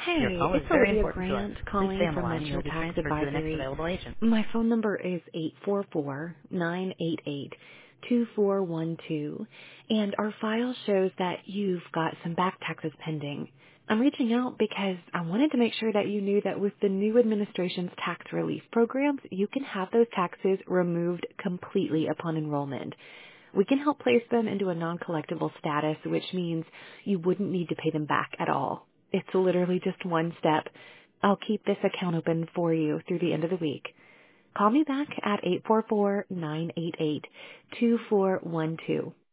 Your Hey, call is it's very Olivia important to us. Grant Please stay calling on the from line and you'll Metro be Tax transferred to the next Advisory. available agent. My phone number is 844-988-2412, and our file shows that you've got some back taxes pending. I'm reaching out because I wanted to make sure that you knew that with the new administration's tax relief programs, you can have those taxes removed completely upon enrollment. We can help place them into a non-collectible status, which means you wouldn't need to pay them back at all. It's literally just one step. I'll keep this account open for you through the end of the week. Call me back at 844-988-2412.